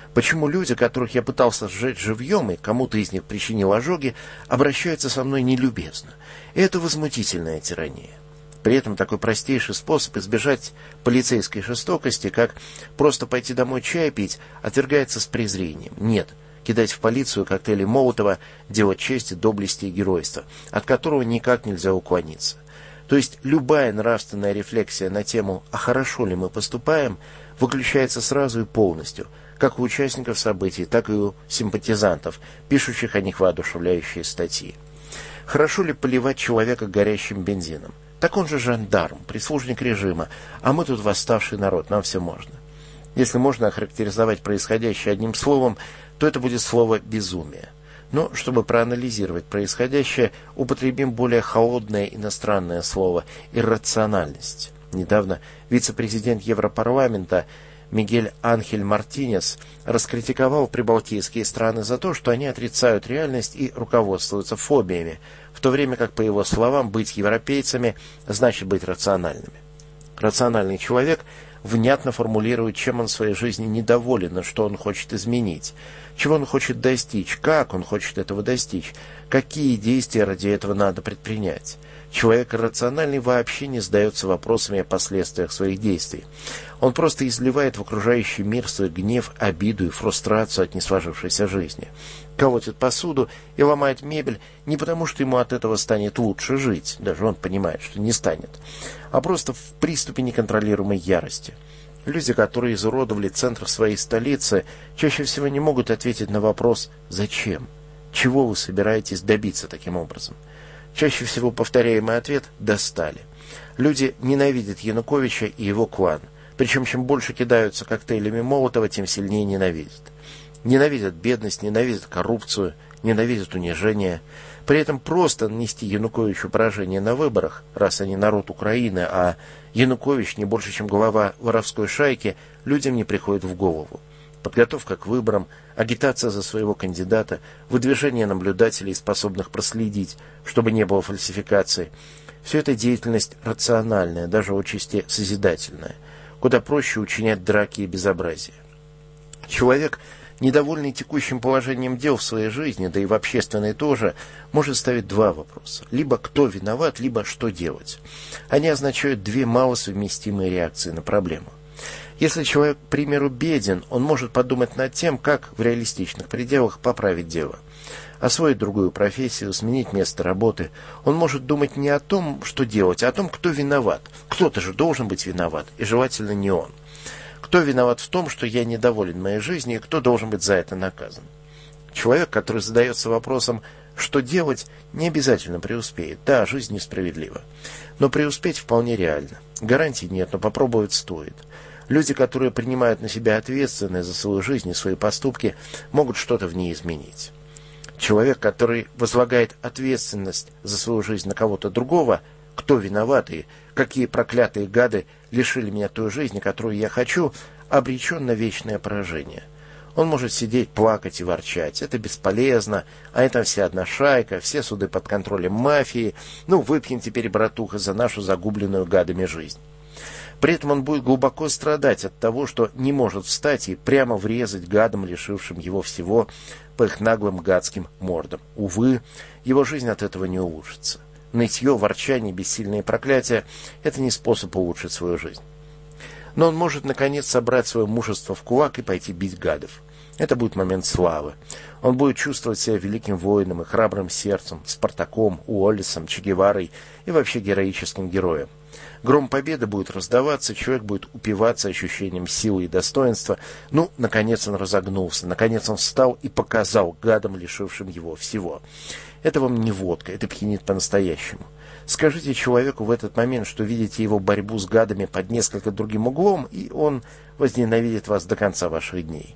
Почему люди, которых я пытался сжечь живьем, и кому-то из них причинил ожоги, обращаются со мной нелюбезно? Это возмутительная тирания. При этом такой простейший способ избежать полицейской жестокости, как просто пойти домой чай пить, отвергается с презрением. Нет, кидать в полицию коктейли Молотова – дело чести, доблести и геройства, от которого никак нельзя уклониться. То есть любая нравственная рефлексия на тему «а хорошо ли мы поступаем» выключается сразу и полностью, как у участников событий, так и у симпатизантов, пишущих о них воодушевляющие статьи. Хорошо ли поливать человека горящим бензином? Так он же жандарм, прислужник режима, а мы тут восставший народ, нам все можно. Если можно охарактеризовать происходящее одним словом, то это будет слово «безумие». Но, чтобы проанализировать происходящее, употребим более холодное иностранное слово «иррациональность». Недавно вице-президент Европарламента Мигель Анхель Мартинес раскритиковал прибалтийские страны за то, что они отрицают реальность и руководствуются фобиями, в то время как, по его словам, быть европейцами значит быть рациональными. Рациональный человек внятно формулирует, чем он в своей жизни недоволен, и что он хочет изменить, чего он хочет достичь, как он хочет этого достичь, какие действия ради этого надо предпринять. Человек рациональный вообще не задается вопросами о последствиях своих действий. Он просто изливает в окружающий мир свой гнев, обиду и фрустрацию от несложившейся жизни. Колотит посуду и ломает мебель не потому, что ему от этого станет лучше жить, даже он понимает, что не станет, а просто в приступе неконтролируемой ярости. Люди, которые изуродовали центр своей столицы, чаще всего не могут ответить на вопрос «Зачем?». Чего вы собираетесь добиться таким образом? Чаще всего повторяемый ответ «достали». Люди ненавидят Януковича и его клан. Причем, чем больше кидаются коктейлями Молотова, тем сильнее ненавидят. Ненавидят бедность, ненавидят коррупцию, ненавидят унижение. При этом просто нанести Януковичу поражение на выборах, раз они народ Украины, а Янукович не больше, чем глава воровской шайки, людям не приходит в голову. Подготовка к выборам, агитация за своего кандидата, выдвижение наблюдателей, способных проследить, чтобы не было фальсификаций. Все это деятельность рациональная, даже отчасти созидательная. Куда проще учинять драки и безобразия. Человек, недовольный текущим положением дел в своей жизни, да и в общественной тоже, может ставить два вопроса. Либо кто виноват, либо что делать. Они означают две малосовместимые реакции на проблему. Если человек, к примеру, беден, он может подумать над тем, как в реалистичных пределах поправить дело. Освоить другую профессию, сменить место работы. Он может думать не о том, что делать, а о том, кто виноват. Кто-то же должен быть виноват, и желательно не он. Кто виноват в том, что я недоволен моей жизнью, и кто должен быть за это наказан. Человек, который задается вопросом, что делать, не обязательно преуспеет. Да, жизнь несправедлива. Но преуспеть вполне реально. Гарантий нет, но попробовать стоит. Люди, которые принимают на себя ответственность за свою жизнь и свои поступки, могут что-то в ней изменить. Человек, который возлагает ответственность за свою жизнь на кого-то другого, кто виноват и какие проклятые гады лишили меня той жизни, которую я хочу, обречен на вечное поражение. Он может сидеть, плакать и ворчать. Это бесполезно, а это вся одна шайка, все суды под контролем мафии. Ну, выпьем теперь, братуха, за нашу загубленную гадами жизнь. При этом он будет глубоко страдать от того, что не может встать и прямо врезать гадам, лишившим его всего, по их наглым гадским мордам. Увы, его жизнь от этого не улучшится. Нытье, ворчание, бессильные проклятия – это не способ улучшить свою жизнь. Но он может, наконец, собрать свое мужество в кулак и пойти бить гадов. Это будет момент славы. Он будет чувствовать себя великим воином и храбрым сердцем, Спартаком, Уоллесом, Че Геварой и вообще героическим героем. Гром победы будет раздаваться, человек будет упиваться ощущением силы и достоинства. Ну, наконец он разогнулся, наконец он встал и показал гадам, лишившим его всего. Это вам не водка, это пьянит по-настоящему. Скажите человеку в этот момент, что видите его борьбу с гадами под несколько другим углом, и он возненавидит вас до конца ваших дней.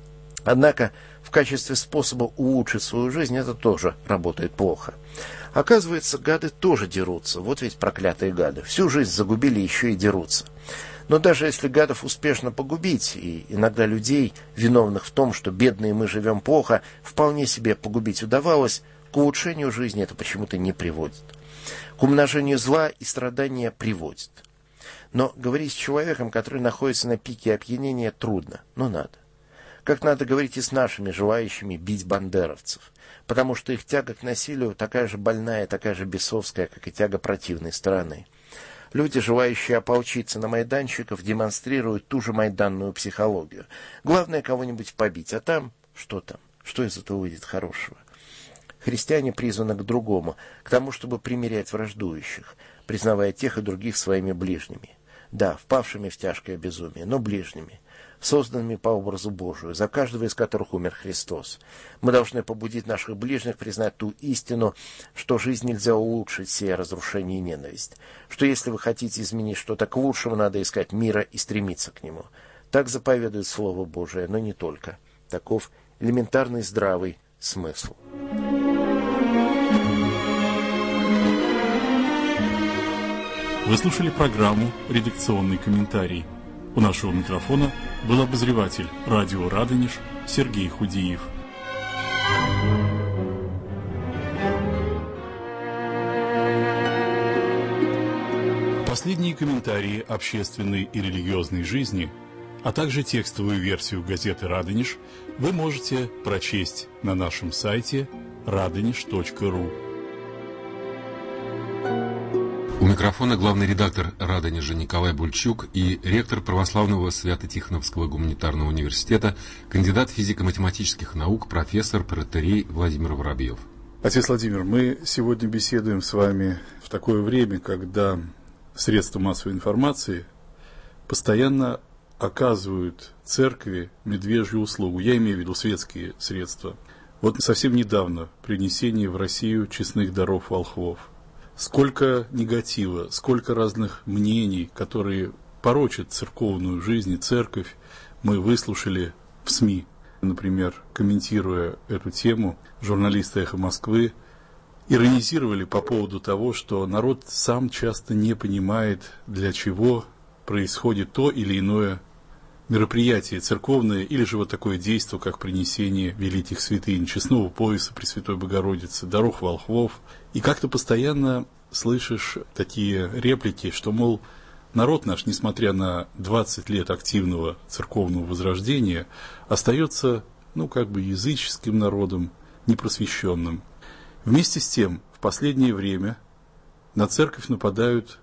Однако, в качестве способа улучшить свою жизнь это тоже работает плохо. Оказывается, гады тоже дерутся. Вот ведь проклятые гады. Всю жизнь загубили, еще и дерутся. Но даже если гадов успешно погубить, и иногда людей, виновных в том, что бедные мы живем плохо, вполне себе погубить удавалось, к улучшению жизни это почему-то не приводит. К умножению зла и страдания приводит. Но говорить с человеком, который находится на пике опьянения, трудно, но надо. как надо говорить и с нашими желающими бить бандеровцев, потому что их тяга к насилию такая же больная, такая же бесовская, как и тяга противной стороны. Люди, желающие ополчиться на майданщиков, демонстрируют ту же майданную психологию. Главное кого-нибудь побить, а там, что из этого выйдет хорошего? Христиане призваны к другому, к тому, чтобы примирять враждующих, признавая тех и других своими ближними. Да, впавшими в тяжкое безумие, но ближними, созданными по образу Божию, за каждого из которых умер Христос. Мы должны побудить наших ближних признать ту истину, что жизнь нельзя улучшить, сея разрушение и ненависть, что если вы хотите изменить что-то к лучшему, надо искать мира и стремиться к нему. Так заповедует Слово Божие, но не только. Таков элементарный здравый смысл. Вы слушали программу «Редакционный комментарий». У нашего микрофона был обозреватель радио «Радонеж» Сергей Худиев. Последние комментарии общественной и религиозной жизни, а также текстовую версию газеты «Радонеж» вы можете прочесть на нашем сайте radonеж.ру. У микрофона главный редактор «Радонежа» Николай Бульчук и ректор Православного Свято-Тихоновского гуманитарного университета, кандидат физико-математических наук, профессор протоиерей Владимир Воробьев. Отец Владимир, мы сегодня беседуем с вами в такое время, когда средства массовой информации постоянно оказывают церкви медвежью услугу. Я имею в виду светские средства. Вот совсем недавно принесение в Россию честных даров волхвов. Сколько негатива, сколько разных мнений, которые порочат церковную жизнь и церковь, мы выслушали в СМИ. Например, комментируя эту тему, журналисты «Эхо Москвы» иронизировали по поводу того, что народ сам часто не понимает, для чего происходит то или иное мероприятие церковное, или же вот такое действие, как принесение великих святынь, честного пояса Пресвятой Богородицы, даров волхвов. И как-то постоянно слышишь такие реплики, что, мол, народ наш, несмотря на 20 лет активного церковного возрождения, остается, языческим народом, непросвещенным. Вместе с тем, в последнее время на церковь нападают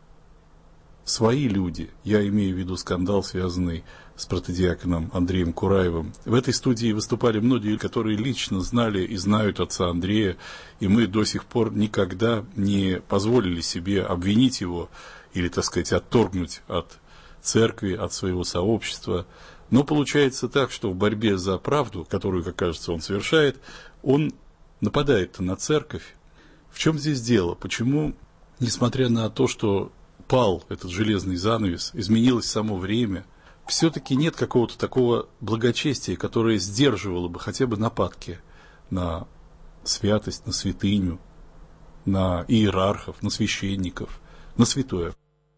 свои люди. Я имею в виду скандал, связанный с протодиаконом Андреем Кураевым. В этой студии выступали многие, которые лично знали и знают отца Андрея, и мы до сих пор никогда не позволили себе обвинить его или, отторгнуть от церкви, от своего сообщества. Но получается так, что в борьбе за правду, которую, как кажется, он совершает, он нападает на церковь. В чем здесь дело? Почему, несмотря на то, что пал этот железный занавес, изменилось само время, все-таки нет какого-то такого благочестия, которое сдерживало бы хотя бы нападки на святость, на святыню, на иерархов, на священников, на святое?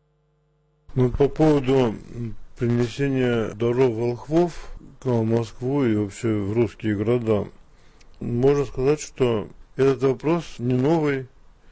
По поводу принесения даров волхвов в Москву и вообще в русские города, можно сказать, что этот вопрос не новый.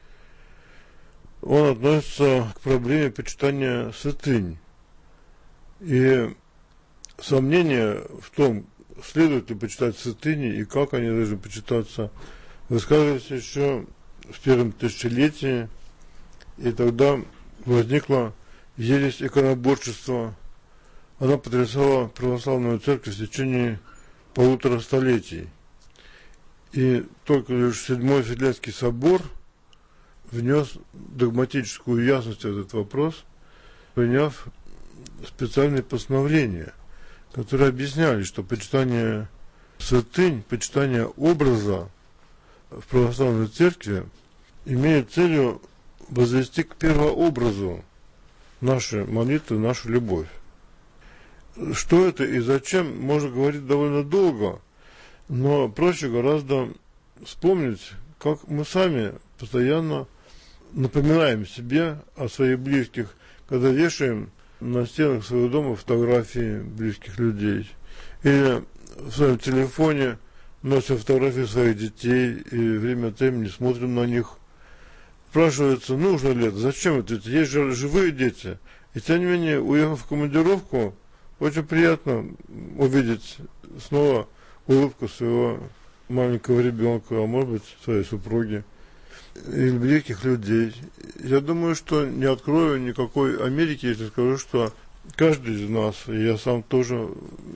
Он относится к проблеме почитания святынь. И сомнения в том, следует ли почитать святыни и как они должны почитаться, высказывались еще в первом тысячелетии, и тогда возникла ересь иконоборчества. Она потрясала православную церковь в течение 1,5 столетий. И только лишь Седьмой Вселенский собор внес догматическую ясность в этот вопрос, приняв специальные постановления, которые объясняли, что почитание святынь, почитание образа в православной церкви имеет целью возвести к первообразу наши молитвы, нашу любовь. Что это и зачем, можно говорить довольно долго, но проще гораздо вспомнить, как мы сами постоянно напоминаем себе о своих близких, когда вешаем на стенах своего дома фотографии близких людей, или в своем телефоне носим фотографии своих детей и время от времени смотрим на них. Спрашивается, нужно ли это, зачем это, ведь есть же живые дети. И тем не менее, уехав в командировку, Очень приятно увидеть снова улыбку своего маленького ребенка, а может быть, своей супруги и близких людей. Я думаю, что не открою никакой Америки, если скажу, что каждый из нас, и я сам тоже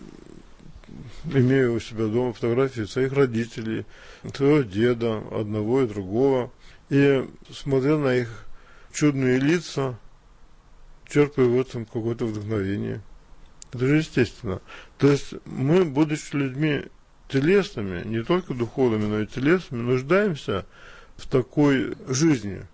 имею у себя дома фотографии своих родителей, своего деда, одного и другого, и смотря на их чудные лица, черпаю в этом какое-то вдохновение. Это же естественно. То есть мы, будучи людьми телесными, не только духовными, но и телесными, нуждаемся в такой жизни.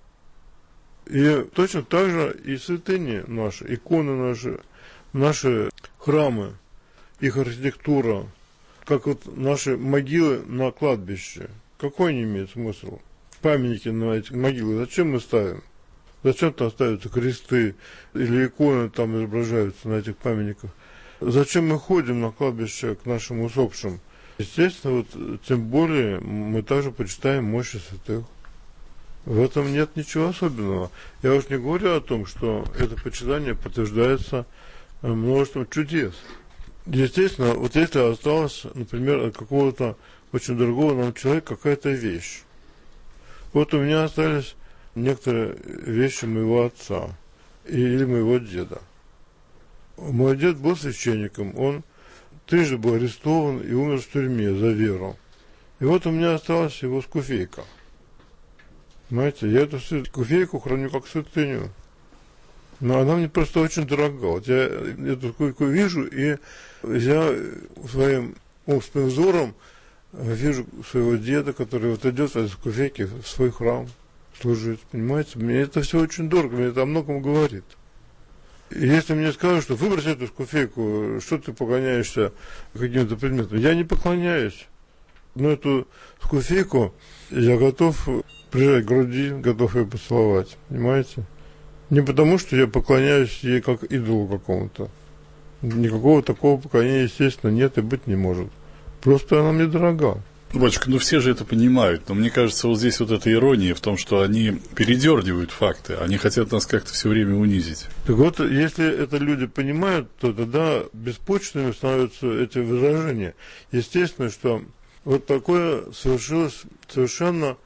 И точно так же и святыни наши, иконы наши храмы, их архитектура, как вот наши могилы на кладбище. Какой они имеют смысл? Памятники на эти могилы зачем мы ставим? Зачем там ставятся кресты или иконы там изображаются на этих памятниках? Зачем мы ходим на кладбище к нашим усопшим? Естественно, вот тем более мы также почитаем мощи святых. В этом нет ничего особенного. Я уж не говорю о том, что это почитание подтверждается множеством чудес. Естественно, вот если осталось, например, от какого-то очень дорогого нам человека какая-то вещь. Вот у меня остались некоторые вещи моего отца или моего деда. Мой дед был священником, он трижды был арестован и умер в тюрьме за веру. И вот у меня осталась его скуфейка. Понимаете, я эту скуфейку храню как святыню. Но она мне просто очень дорога. Вот я эту скуфейку вижу, и я своим умственным взором вижу своего деда, который вот идет в этой скуфейке в свой храм служить. Понимаете, мне это все очень дорого, мне это о многом говорит. И если мне скажут, что выбрось эту скуфейку, что ты поклоняешься каким-то предметом, я не поклоняюсь. Но эту скуфейку я готов прижать к груди, готов ее поцеловать. Понимаете? Не потому, что я поклоняюсь ей как идолу какому-то. Никакого такого поклонения, естественно, нет и быть не может. Просто она мне дорога. Батюшка, ну все же это понимают, но мне кажется, вот здесь вот эта ирония в том, что они передергивают факты, они хотят нас как-то все время унизить. Так вот, если это люди понимают, то тогда беспочвенными становятся эти возражения. Естественно, что вот такое совершилось совершенно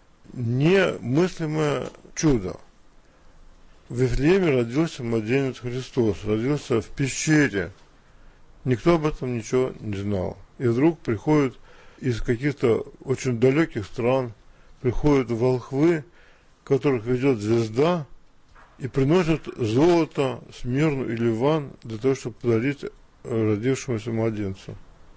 немыслимое чудо. В Вифлееме родился младенец Христос, родился в пещере. Никто об этом ничего не знал. И вдруг приходят из каких-то очень далеких стран, приходят волхвы, которых ведет звезда, и приносят золото, смирну и ливан для того, чтобы подарить родившемуся младенцу.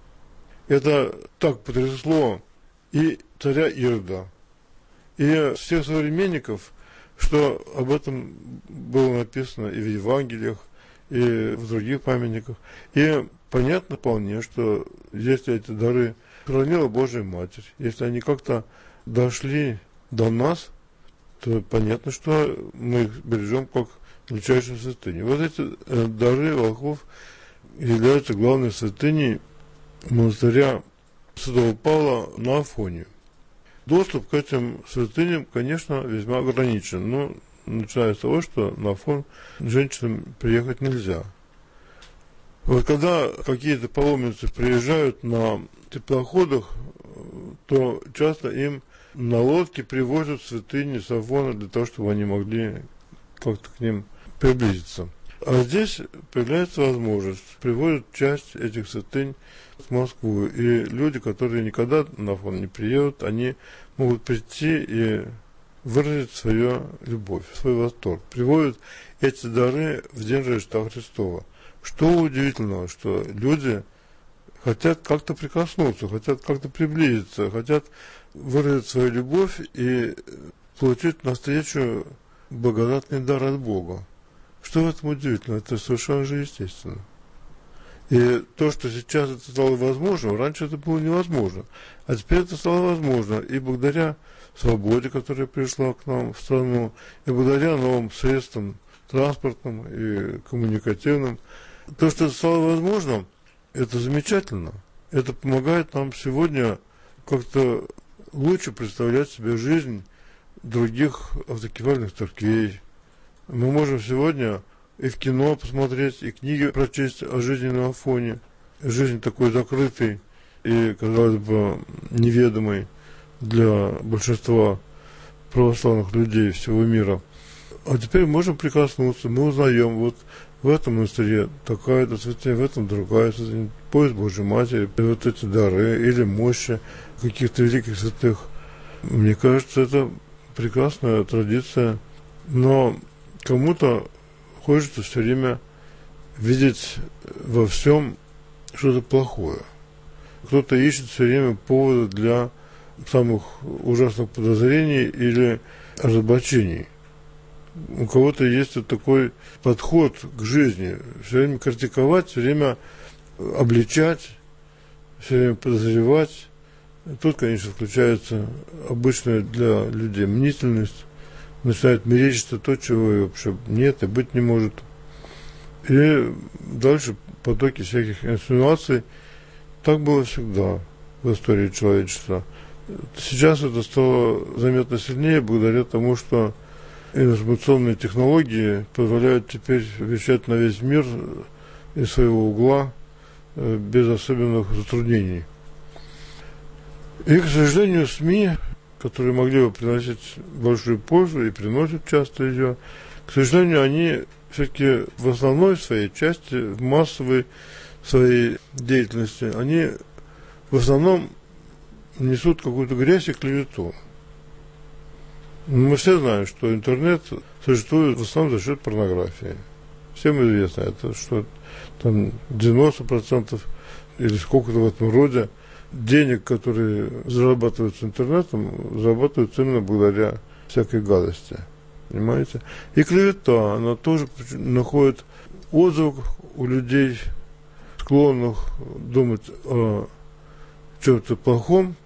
Это так потрясло и царя Ирода, и всех современников, что об этом было написано и в Евангелиях, и в других памятниках. И понятно вполне, что если эти дары хранила Божия Матерь, если они как-то дошли до нас, то понятно, что мы их бережем как величайшую святыню. Вот эти дары волхвов являются главной святыней монастыря святого Павла на Афонию. Доступ к этим святыням, конечно, весьма ограничен. Но начиная с того, что на Афон женщинам приехать нельзя. Вот когда какие-то паломницы приезжают на теплоходах, то часто им на лодке привозят святыни с Афона для того, чтобы они могли как-то к ним приблизиться. А здесь появляется возможность, привозят часть этих святынь в Москву. И люди, которые никогда на Афон не приедут, они могут прийти и выразить свою любовь, свой восторг. Приводят эти дары в день Рождества Христова. Что удивительного, что люди хотят как-то прикоснуться, хотят как-то приблизиться, хотят выразить свою любовь и получить навстречу благодатный дар от Бога. Что в этом удивительно? Это совершенно же естественно. И то, что сейчас это стало возможным, раньше это было невозможно, а теперь это стало возможно. И благодаря свободе, которая пришла к нам в страну, и благодаря новым средствам транспортным и коммуникативным, то, что это стало возможным, это замечательно. Это помогает нам сегодня как-то лучше представлять себе жизнь других автокефальных церквей. Мы можем сегодня и в кино посмотреть, и книги прочесть о жизни на Афоне. Жизнь такой закрытой и, казалось бы, неведомой для большинства православных людей всего мира. А теперь можем прикоснуться, мы узнаем, вот в этом монастыре такая-то святыня, в этом другая святыня, поезд Божьей Матери, вот эти дары или мощи каких-то великих святых. Мне кажется, это прекрасная традиция, но кому-то хочется все время видеть во всем что-то плохое. Кто-то ищет все время повода для самых ужасных подозрений или разоблачений. У кого-то есть вот такой подход к жизни. Все время критиковать, все время обличать, все время подозревать. Тут, конечно, включается обычная для людей мнительность. Начинает мерещиться то, чего вообще нет и быть не может. И дальше потоки всяких инсинуаций. Так было всегда в истории человечества. Сейчас это стало заметно сильнее благодаря тому, что информационные технологии позволяют теперь вещать на весь мир из своего угла без особенных затруднений. И, к сожалению, СМИ, которые могли бы приносить большую пользу и приносят часто ее, к сожалению, они все-таки в основной своей части, в массовой своей деятельности, они в основном несут какую-то грязь и клевету. Мы все знаем, что интернет существует в основном за счет порнографии. Всем известно это, что там 90% или сколько-то в этом роде денег, которые зарабатываются интернетом, зарабатываются именно благодаря всякой гадости. Понимаете? И клевета, она тоже находит отзыв у людей, склонных думать о чем-то плохом,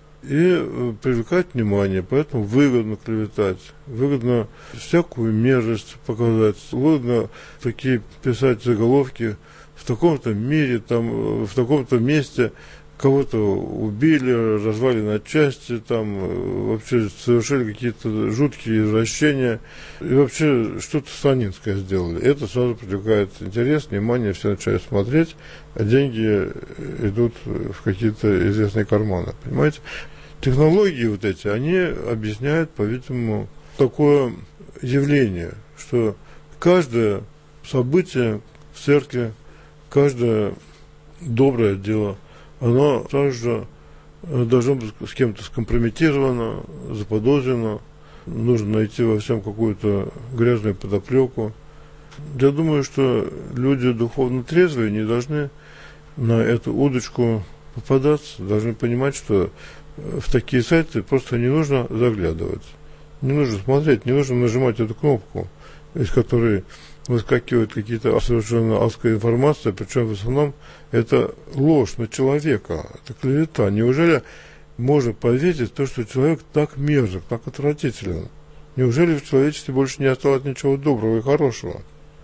и привлекать внимание, поэтому выгодно клеветать, выгодно всякую мерзость показать, выгодно такие писать заголовки: в таком-то мире, там, в таком-то месте кого-то убили, развали на части, там вообще совершили какие-то жуткие извращения и вообще что-то сатанинское сделали. Это сразу привлекает интерес, внимание, все начинают смотреть, а деньги идут в какие-то известные карманы, понимаете? Технологии вот эти, они объясняют, по-видимому, такое явление, что каждое событие в церкви, каждое доброе дело, оно сразу же должно быть с кем-то скомпрометировано, заподозрено, нужно найти во всем какую-то грязную подоплеку. Я думаю, что люди духовно трезвые не должны на эту удочку попадаться, должны понимать, что в такие сайты просто не нужно заглядывать, не нужно смотреть, не нужно нажимать эту кнопку, из которой выскакивают какие-то совершенно адская информация, причем в основном это ложь на человека, это клевета. Неужели можно поверить в то, что человек так мерзок, так отвратителен? Неужели в человечестве больше не осталось ничего доброго и хорошего?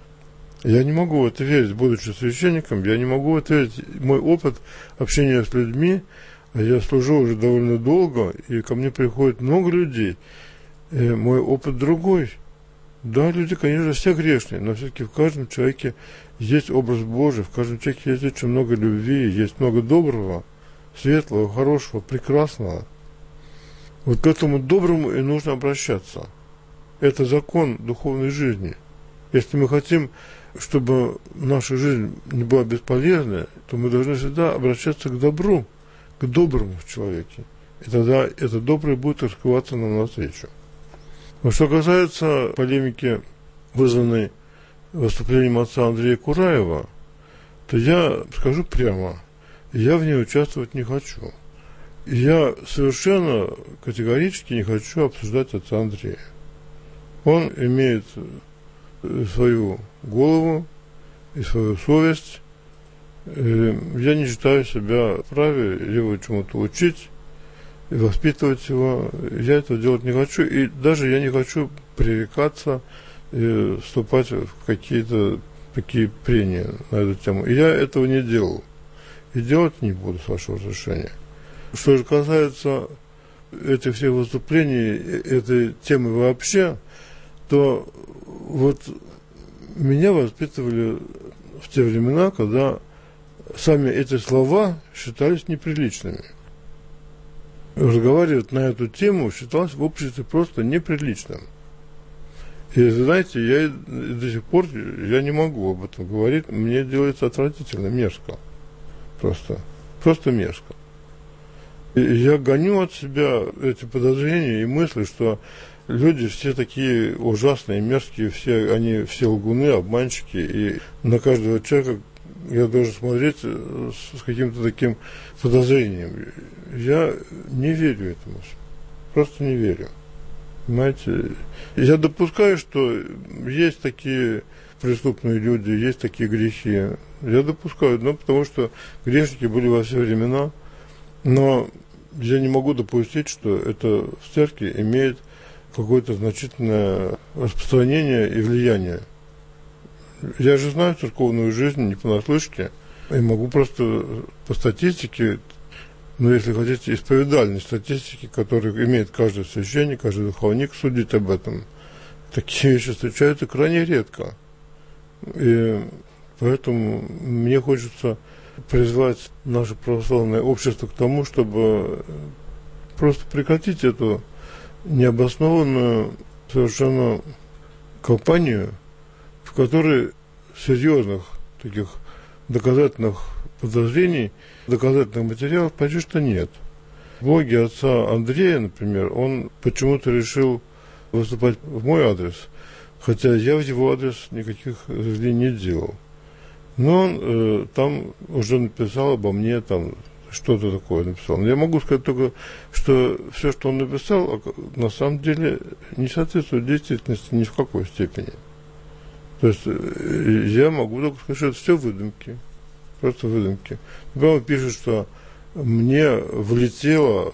Я не могу в это верить, будучи священником, я не могу в это верить. Мой опыт общения с людьми, я служу уже довольно долго, и ко мне приходит много людей, и мой опыт другой. Да, люди, конечно, все грешные, но все-таки в каждом человеке есть образ Божий, в каждом человеке есть очень много любви, есть много доброго, светлого, хорошего, прекрасного. Вот к этому доброму и нужно обращаться. Это закон духовной жизни. Если мы хотим, чтобы наша жизнь не была бесполезной, то мы должны всегда обращаться к добру, к доброму в человеке. И тогда это доброе будет раскрываться нам навстречу. Но что касается полемики, вызванной выступлением отца Андрея Кураева, то я скажу прямо, я в ней участвовать не хочу. И я совершенно категорически не хочу обсуждать отца Андрея. Он имеет свою голову и свою совесть. Я не считаю себя вправе его чему-то учить и воспитывать его. Я этого делать не хочу, и даже я не хочу пререкаться и вступать в какие-то такие прения на эту тему. И я этого не делал. И делать не буду, с вашего разрешения. Что же касается этих всех выступлений, этой темы вообще, то вот меня воспитывали в те времена, когда сами эти слова считались неприличными. Разговаривать на эту тему считалось в обществе просто неприличным. И, знаете, я до сих пор не могу об этом говорить. Мне делается отвратительно, мерзко. Просто мерзко. И я гоню от себя эти подозрения и мысли, что люди все такие ужасные, мерзкие, они все лгуны, обманщики, и на каждого человека я должен смотреть с каким-то таким подозрением. Я не верю этому. Просто не верю. Понимаете? Я допускаю, что есть такие преступные люди, есть такие грехи. Я допускаю, потому что грешники были во все времена. Но я не могу допустить, что это в церкви имеет какое-то значительное распространение и влияние. Я же знаю церковную жизнь не понаслышке, и могу просто по статистике, если хотите, исповедальной статистике, которую имеет каждый священник, каждый духовник, судить об этом. Такие вещи встречаются крайне редко. И поэтому мне хочется призвать наше православное общество к тому, чтобы просто прекратить эту необоснованную совершенно кампанию, в которой серьезных таких доказательных подозрений, доказательных материалов почти что нет. В блоге отца Андрея, например, он почему-то решил выступать в мой адрес, хотя я в его адрес никаких заявлений не делал. Но он там уже написал обо мне, там что-то такое написал. Но я могу сказать только, что все, что он написал, на самом деле не соответствует действительности ни в какой степени. То есть я могу только сказать, что это все выдумки. Просто выдумки. Например, он пишет, что мне влетело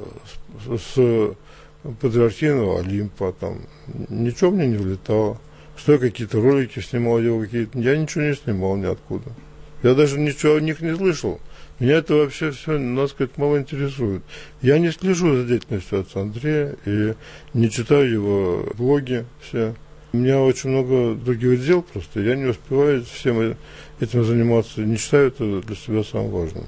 с патриархийного Олимпа, там, ничего мне не влетало. Что я какие-то ролики снимал, я ничего не снимал ниоткуда. Я даже ничего о них не слышал. Меня это вообще все, надо сказать, мало интересует. Я не слежу за деятельностью отца Андрея и не читаю его блоги все. У меня очень много других дел просто, я не успеваю всем этим заниматься, не считаю это для себя самым важным.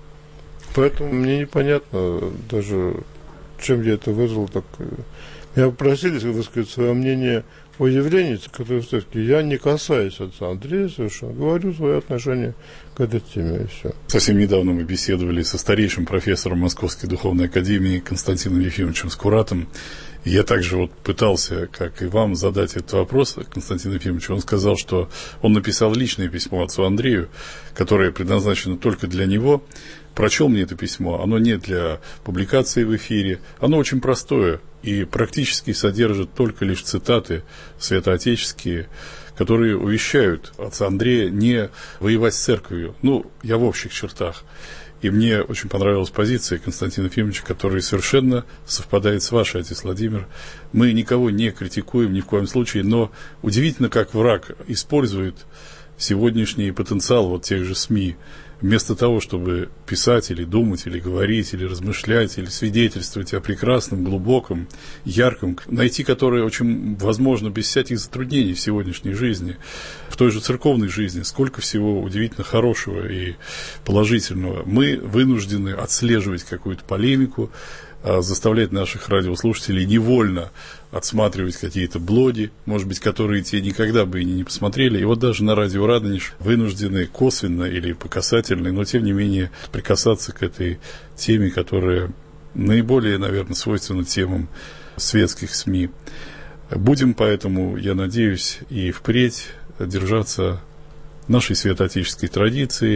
Поэтому мне непонятно даже, чем я это вызвал. Так. Меня попросили высказать свое мнение о явлении, которое в церкви. Я не касаюсь отца Андрея совершенно, говорю свое отношение к этой теме, и все. Совсем недавно мы беседовали со старейшим профессором Московской Духовной Академии Константином Ефимовичем Скуратом. И я также пытался, как и вам, задать этот вопрос Константину Ефимовичу. Он сказал, что он написал личное письмо отцу Андрею, которое предназначено только для него. Прочел мне это письмо, оно не для публикации в эфире, оно очень простое и практически содержит только лишь цитаты святоотеческие, которые увещают отца Андрея не воевать с церковью. Я в общих чертах. И мне очень понравилась позиция Константина Ефимовича, которая совершенно совпадает с вашей, отец Владимир. Мы никого не критикуем ни в коем случае, но удивительно, как враг использует сегодняшний потенциал тех же СМИ, вместо того, чтобы писать или думать, или говорить, или размышлять, или свидетельствовать о прекрасном, глубоком, ярком, найти которое очень возможно без всяких затруднений в сегодняшней жизни, в той же церковной жизни, сколько всего удивительно хорошего и положительного. Мы вынуждены отслеживать какую-то полемику, заставлять наших радиослушателей невольно отсматривать какие-то блоги, может быть, которые те никогда бы и не посмотрели. И даже на радио Радонеж вынуждены косвенно или по касательной, но тем не менее прикасаться к этой теме, которая наиболее, наверное, свойственна темам светских СМИ. Будем поэтому, я надеюсь, и впредь держаться нашей святоотеческой традиции.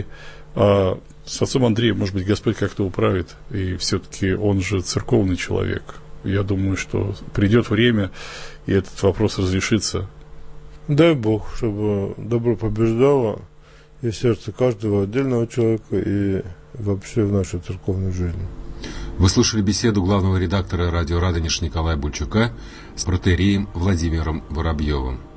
А с отцом Андреем, может быть, Господь как-то управит, и все-таки он же церковный человек. Я думаю, что придет время, и этот вопрос разрешится. Дай Бог, чтобы добро побеждало и в сердце каждого отдельного человека, и вообще в нашей церковной жизни. Вы слушали беседу главного редактора радио «Радонеж» Николая Бульчука с протоиереем Владимиром Воробьевым.